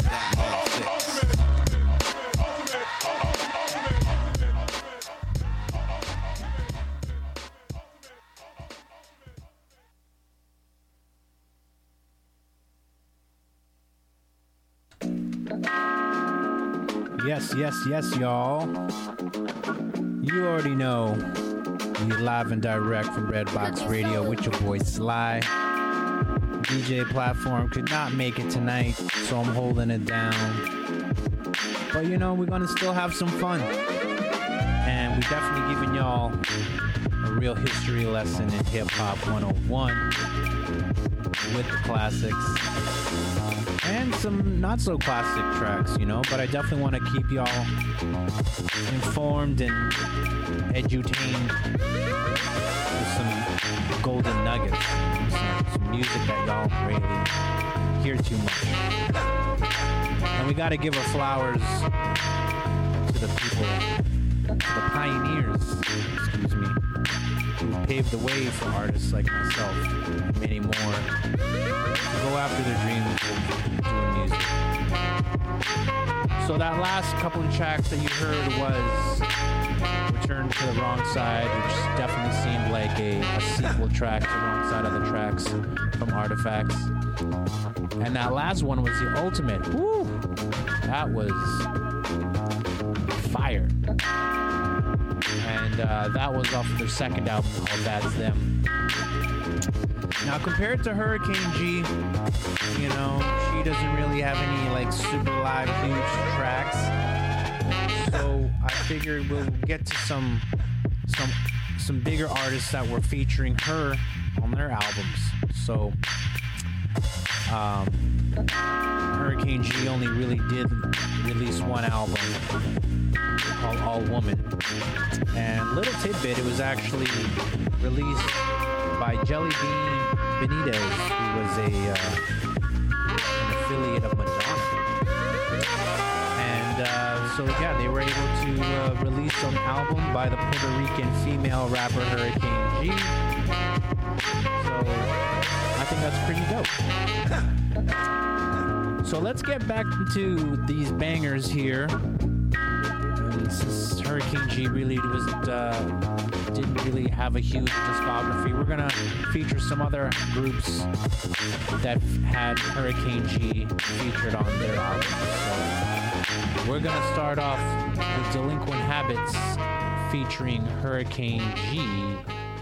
S4: Yes, yes, yes, y'all. You already know we live and direct from Redbox Radio with your boy Sly. D J Platform could not make it tonight, so I'm holding it down. But you know, we're gonna still have some fun. And we definitely giving y'all a real history lesson in Hip Hop one oh one with the classics. And some not so classic tracks, you know, but I definitely want to keep y'all informed and edutained with some golden nuggets, some, some music that y'all really hear too much. And we got to give our flowers to the people, to the pioneers, excuse me, who paved the way for artists like myself and many more to go after their dreams of doing music. So that last couple of tracks that you heard was Return to the Wrong Side, which definitely seemed like a, a sequel track to Wrong Side of the Tracks from Artifacts. And that last one was the ultimate. Woo! That was fire. And uh, that was off of their second album called That's Them. Now, compared to Hurricane G, you know, she doesn't really have any, like, super live, huge tracks. So I figured we'll get to some, some, some bigger artists that were featuring her on their albums. So, um, Hurricane G only really did release one album called All Woman. And little tidbit, it was actually released by Jelly Bean Benitez, who was a uh, an affiliate of Madonna. And uh, so yeah, they were able to uh, release an album by the Puerto Rican female rapper Hurricane G. So I think that's pretty dope. So let's get back to these bangers here. And since Hurricane G really wasn't uh, didn't really have a huge discography, we're gonna feature some other groups that had Hurricane G featured on their albums. So we're gonna start off with Delinquent Habits featuring Hurricane G,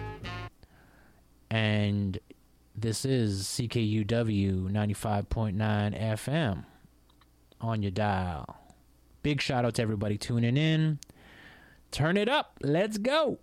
S4: and this is C K U W ninety-five point nine F M on your dial. Big shout out to everybody tuning in. Turn it up. Let's go.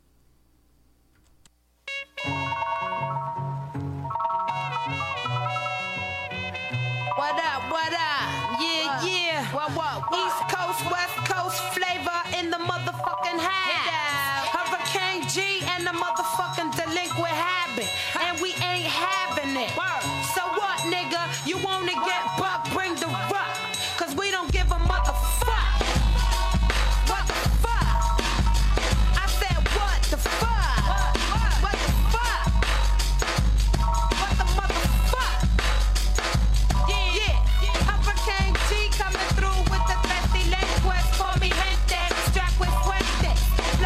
S11: What up, what up? Yeah, yeah. What, what, what? East Coast, West Coast flavor in the motherfucking house. Hurricane G and the motherfucking Delinquent Habit. And we ain't having it. So what, nigga? You wanna get buck, bring the rock. Cause we don't give a motherfuck. What the fuck? I said what the fuck? What the fuck? What the motherfuck? Yeah, yeah. Hurricane G coming through with the thirsty language. Call me gente, strapped with fuentes.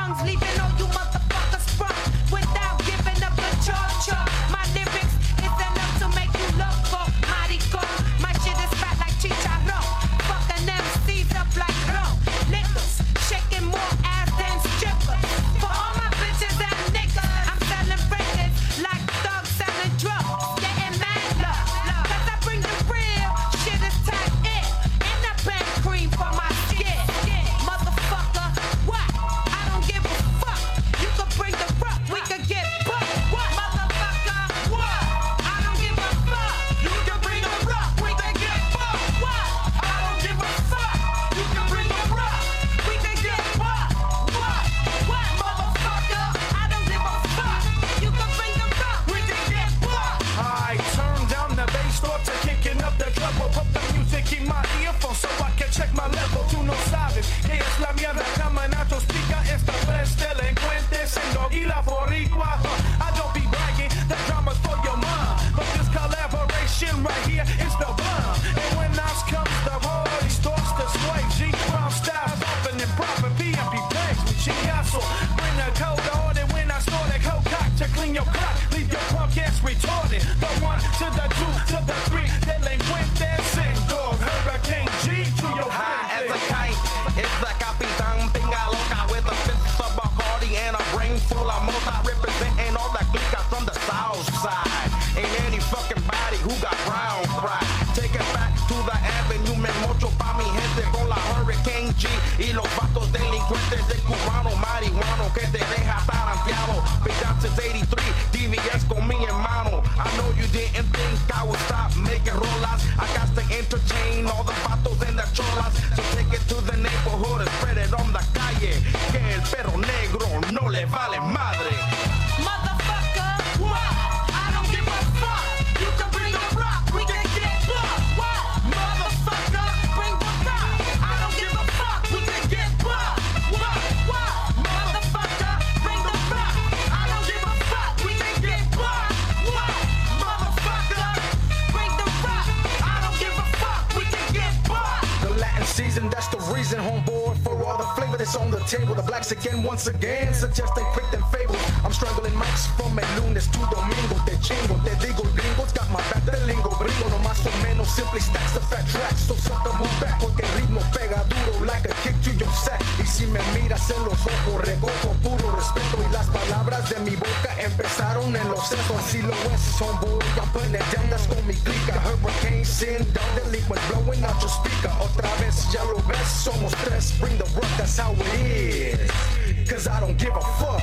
S11: tongues, leaving all you motherfuckers sprung without giving up the cha-cha. My lyrics is enough to make you loco, maricon. My shit is fat like chicharron, fucking them seeds up like rum. Niggas shaking more ass than strippers. For all my bitches and niggas, I'm selling records like thugs selling drugs. Getting mad love, cause I bring the real shit is tight in. And I bang cream for my skin. Motherfucker, what? I don't give a fuck. You can bring the rock, we could get bucked. What? Motherfucker, what? I don't give a fuck. You can bring the rock, we could get bucked. What? I don't give a fuck. You can bring the rock, we could get bucked. What? What? Motherfucker, I don't give a fuck. You can bring the rock, we could get bucked.
S8: I turn down the bass, start to kicking up the treble. Put the music in my earphones so I can check my level. Tú no sabes que es la mierda que Manacho explica. Esta vez delincuentes y la boricua. I don't be bragging, the drama's for your mom. But this collaboration right here is the bomb. And when us comes, the party starts to sway. G Brown styles open and proper. P M P bangs with chingazo. Bring the code on and when I start a cold cock to clean your clock, leave your punk ass retarded. The one to the two to the three, delincuentes and dog. Hurricane G to your
S7: high as a kite. It's the Capitan Pinga Loca with a fist of Bacardi and a brain full of multi representing all the cliques from the south side. Ain't any fucking body who got brown pride. Take it back to the avenue, me mocho pa mi gente con la Hurricane G y los vatos delincuentes de cubano marihuano que te deja taranteado. Been down since eighty-three, D V S con mi hermano. I know you didn't think I would stop making rolas. I got to entertain all the vatos and the cholas. So take it to the neighborhood and spread it on the calle. Que el perro negro no le vale madre.
S11: Motherfucker, what? I don't give a fuck. You can bring the rock, we can get bucked. What? Motherfucker, bring the rock. I don't give a fuck, we can get bucked. What? What? Motherfucker, bring the rock. I don't give a fuck, we can get bucked. What? Motherfucker, bring the rock. I don't give a fuck, we can get bucked.
S3: The Latin season, that's the reason, homeboy, for all the flavor that's on the table. The blacks again, once again, suggesting quick and fables. I'm strangling mics from el lunes to domingo. Te chingo, te digo, gringos got my back, the lingo, gringo, no más o menos, simply stacks the fat tracks. So suck a move back, porque el ritmo pega duro like a kick to your sack. Y si me miras en los ojos, recojo puro respeto. Y las palabras de mi boca empezaron en los sesos. Si lo es, homeboy, I'm putting it down, that's con mi clica. Hurricane sin down, delinquent blowing out your speaker. Otra vez, ya lo ves, somos tres. Bring the rock, that's how it is. Cause I don't give a fuck.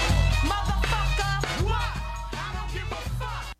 S11: Motherfucker, what? I don't give a fuck.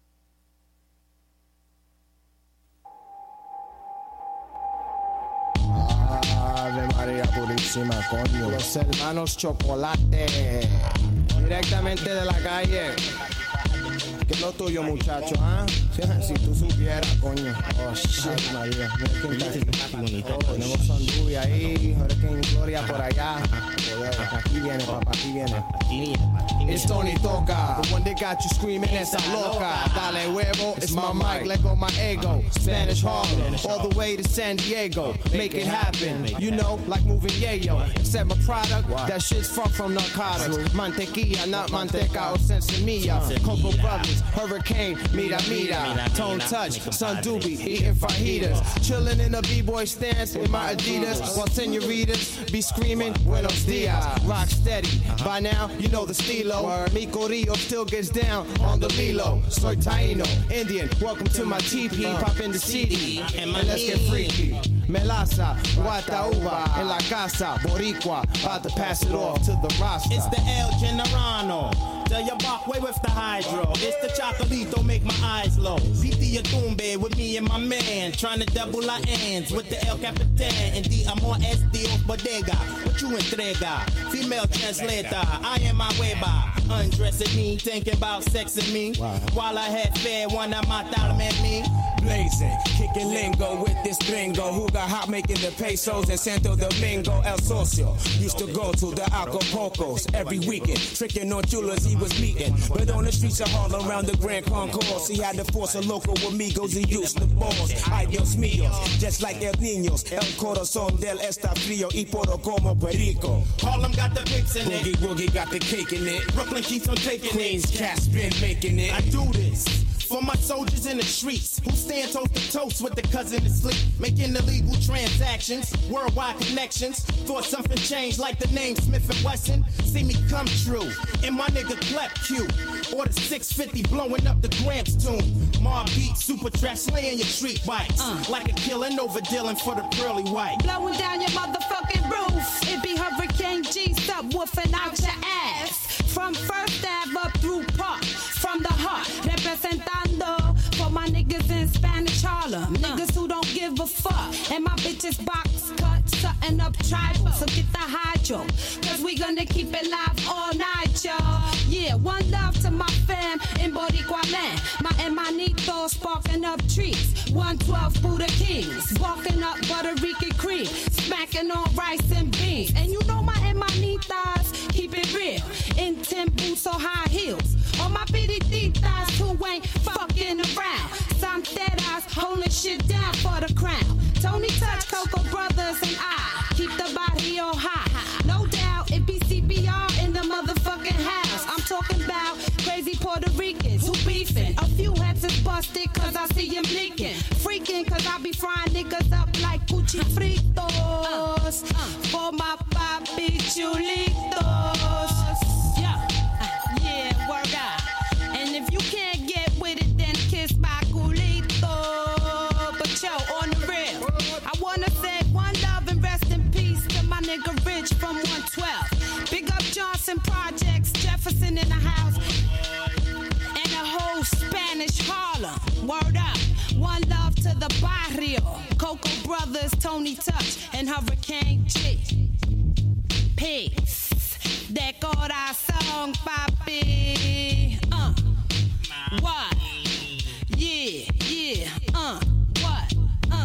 S2: Ave María Purísima, coño. Los hermanos Chocolate. Directamente de la calle. Que es lo tuyo, muchacho, ¿ah? ¿eh? Si tú supieras, coño. Oh, shit, María. Mira quién está aquí. Oh, tenemos Sandubi ahí, Hurricane Gloria por allá. Aquí viene, papá, aquí viene. It's Tony Toca, the one that got you screaming, esa loca. Dale huevo, it's my mic, let go my ego. Spanish Harlem, all the way to San Diego. Make it happen, you know, like moving yayo. Except my product, that shit's far from narcotics. Mantequilla, not manteca or sensimilla. Coco Brothers, Hurricane, mira, mira. Tone Touch, Sandubi, eating fajitas. Chilling in a B-boy stance with my Adidas. While senoritas be screaming, buenos dias. Rock steady, by now, you know the stilo. Mi Corillo still gets down on the Lilo. Soy Taino, Indian, welcome to my teepee. Pop in the C D, and let's get freaky. Melaza, Guata Uva, en la casa, Boricua, about to pass it off to the roster.
S14: It's the El Generano. Tell your back way with the hydro. It's the Chocolito, make my eyes low. Beat the Yatumbe with me and my man. Trying to double our ends with the El Capitan. And the Amor es Dios Bodega. What you entrega? Female translator, I am my weba. Undressing me, thinking about sexing me. Wow. While I had fair one, I might out at me.
S15: Blazing, kicking lingo with this gringo who got hot making the pesos in Santo Domingo, El Socio. Used to go to the Acapulcos every weekend, tricking on chulas he was meeting. But on the streets of Harlem around the Grand Concourse, he had to force a local amigos he used to boss. Ay Dios míos, just like El Niños, El Corazón del Está Frío y Poro como Perico.
S14: Harlem got the big chasing it.
S15: Boogie Woogie got the cake in it.
S14: Brooklyn keeps on taking
S15: Queens
S14: it.
S15: cats been making it.
S14: I do this for my soldiers in the streets who stand toast to toast with the cousin asleep, making illegal transactions, worldwide connections. Thought something changed like the name Smith and Wesson. See me come true, and my nigga Clep Q. Order six fifty blowing up the Gramps tune. Mob beat, super trap, slaying your street bikes. Uh. Like a killing over dealing for the pearly white.
S11: Blowing down your motherfucking roof. It be Hurricane G subwoofing out your ass. From First Ave up through Park. From the heart, representando for my niggas in Spanish Harlem. Niggas who don't give a fuck. And my bitches box cut, something up tribal. So get the hydro, cause we gonna keep it live all night, y'all. Yeah, one love to my fam in Boricua land. My hermanito sparking up trees. one twelve Buddha Kings, barking up Puerto Rican cream, smacking on rice and beans. And you know my hermanitas keep it real. In ten boots or high heels. All my piriditas who ain't fucking around. Santeras holding shit down for the crown. Tony Touch, Coco Brothers, and I keep the barrio high. No doubt it be C B R in the motherfucking house. I'm talking about crazy Puerto Ricans who beefing. A few heads is busted cause I see them leaking. Freaking cause I be frying niggas up like Gucci fritos. Uh, uh. For my papi chulitos. Yeah, uh, yeah, word up. And if you can't get with it, then kiss my culito. But yo, on the real, I wanna say one love and rest in peace to my nigga Rich from one twelve. Big up Johnson Projects, Jefferson in the house, and the whole Spanish Harlem. Word up. One love to the barrio, Coco Brothers, Tony Touch, and Hurricane G. Peace. De corazón, papi. Uh. What? Yeah, yeah. Uh. What? Uh.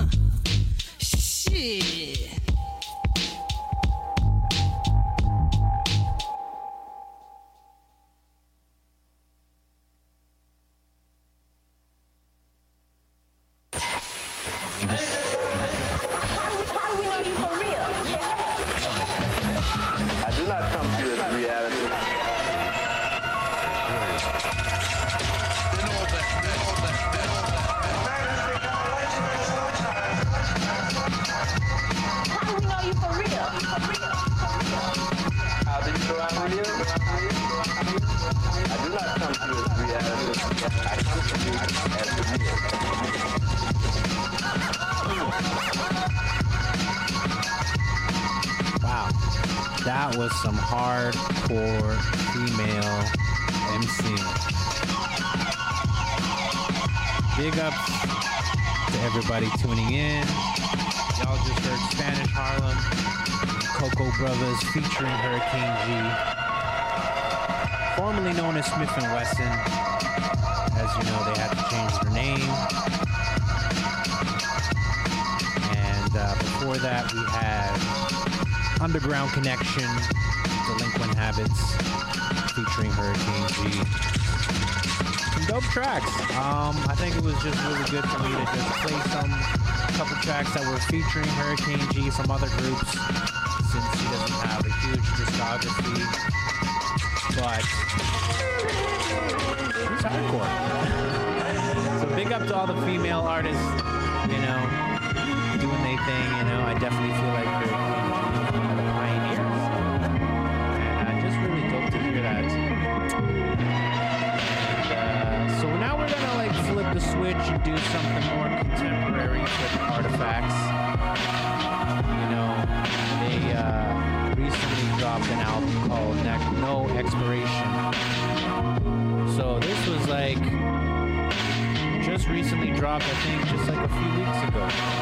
S11: Shit.
S4: Wow, that was some hardcore female MCing. Big ups to everybody tuning in. Y'all just heard Spanish Harlem, Coco Brothers featuring Hurricane G, formerly known as Smith and Wesson. As you know, they had to change their name. And uh, before that, we had Underground Connection, Delinquent Habits, featuring Hurricane G. Some dope tracks. Um, I think it was just really good for me to just play some couple tracks that were featuring Hurricane G from other groups, since he doesn't have a huge discography. But it's hardcore. So big up to all the female artists, you know, doing their thing. You know, I definitely feel like they're one of the pioneers, and uh, just really dope to hear that. And, uh, so now we're gonna like flip the switch and do something more contemporary with Artifacts. You know, they uh, recently dropped an album called No Expiration. So this was like just recently dropped, I think, just like a few weeks ago.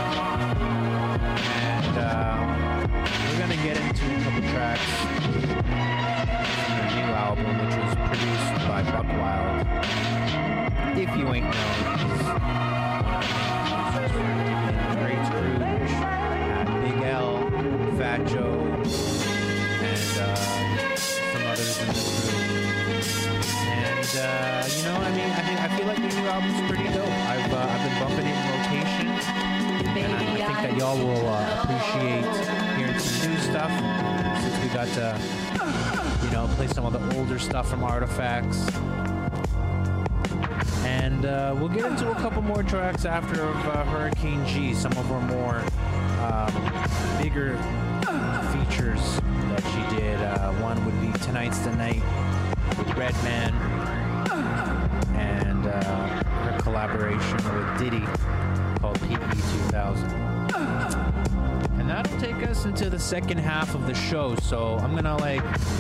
S4: And uh, we're gonna get into a couple tracks from their new album, which was produced by Buck Wild. If you ain't know, he's one of the main producers for Great Scrooge, uh, Big L, Fat Joe, and uh, some others in this group. And uh, you know, I mean, I think I feel like the new album's pretty dope. I've uh, I've been bumping it in rotation, and I, I think that y'all will uh, appreciate hearing some new stuff, since we We got to, you know, play some of the older stuff from Artifacts. And uh, we'll get into a couple more tracks after of uh, Hurricane G, some of her more um, bigger features that she did. Uh, one would be Tonight's the Night with Redman, and uh, her collaboration with Diddy called P E two thousand. And that'll take us into the second half of the show, so I'm gonna like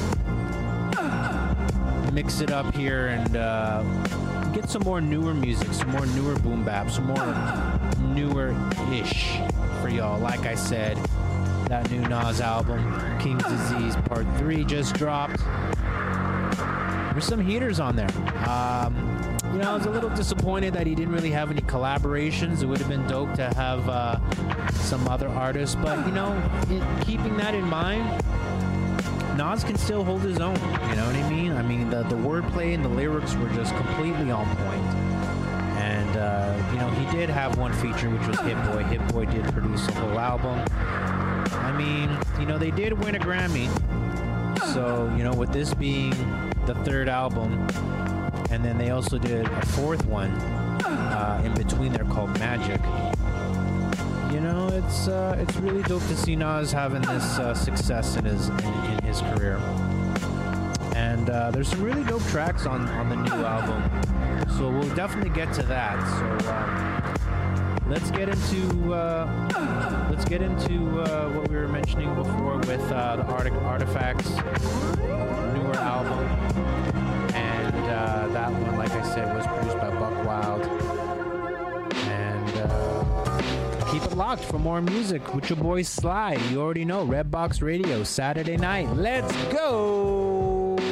S4: mix it up here and uh, get some more newer music, some more newer boom bap, some more newer-ish for y'all. Like I said, that new Nas album, King's Disease Part three, just dropped. There's some heaters on there. Um, you know, I was a little disappointed that he didn't really have any collaborations. It would have been dope to have uh, some other artists, but, you know, it, keeping that in mind, Nas can still hold his own, you know what I mean? I mean, the, the wordplay and the lyrics were just completely on point. And, uh, you know, he did have one feature, which was Hit Boy. Hit Boy did produce a whole album. I mean, you know, they did win a Grammy. So, you know, with this being the third album, and then they also did a fourth one uh, in between there called Magic. You know, it's uh, it's really dope to see Nas having this uh, success in his in, in his career. And uh, there's some really dope tracks on, on the new album, so we'll definitely get to that. So um, let's get into uh, let's get into uh, what we were mentioning before with uh, the Artic- Artifacts newer album, and uh, that one, like I said, was produced by Buck Wild. And uh, keep it locked for more music with your boy Sly. You already know, Redbox Radio, Saturday night. Let's go!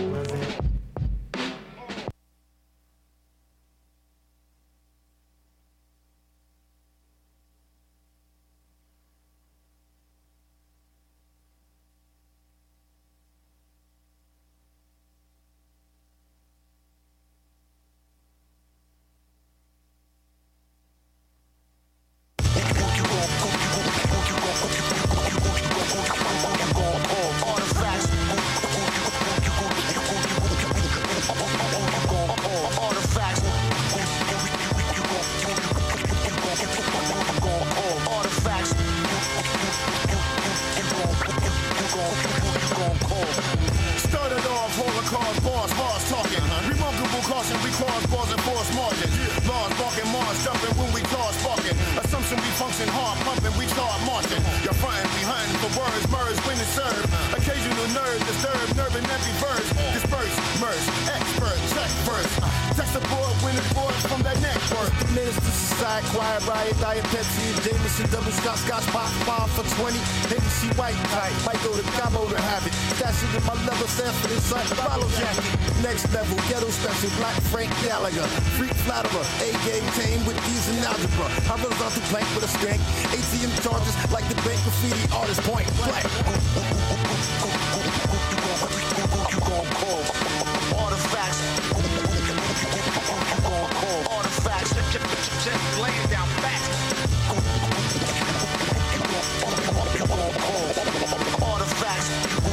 S16: Black Frank Gallagher, freak flatterer, A-game tame with D's and algebra. Horizontal plank with a skank, A T M charges like the bank graffiti artist point blank. You gon' call artifacts. Artifacts, just laying down facts. Artifacts.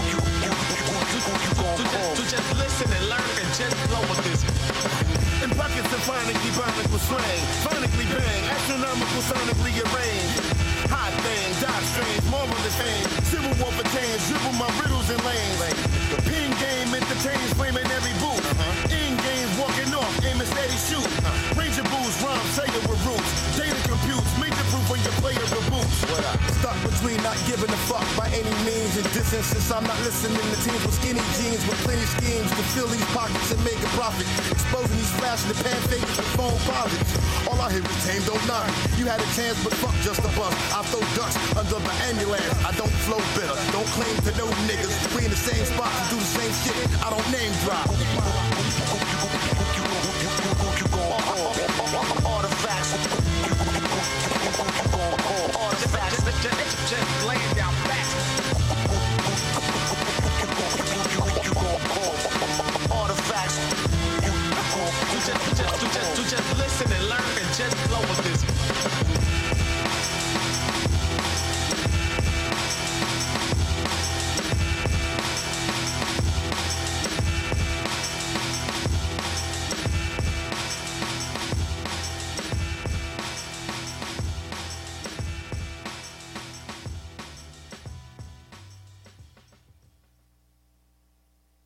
S16: So just listen and learn and just flow with this. In buckets of phonically bionical slang, phonically bang, astronomical sonically arranged. Hot thing, dot strange, marvelous fame. Civil war pertains, dribble my riddles and lanes. The pin game entertains, flaming every booth. In games, walking off, aim and steady shoot. Ranger boots, rhyme, say it with roots. Data computes, major proof when your player reboots. Stuck between not giving a fuck by any means and distance, since I'm not listening to teams with skinny jeans with plenty schemes to fill these pockets and make a profit. Exposing these flash in the pan fakers with phone posits. All I hear is tame, don't knock. You had a chance, but fuck just a bust. I throw ducks under the ambulance. I don't flow bitter. Don't claim to know niggas. We in the same spot to do the same shit. I don't name drop. Artifacts. Artifacts. Just laying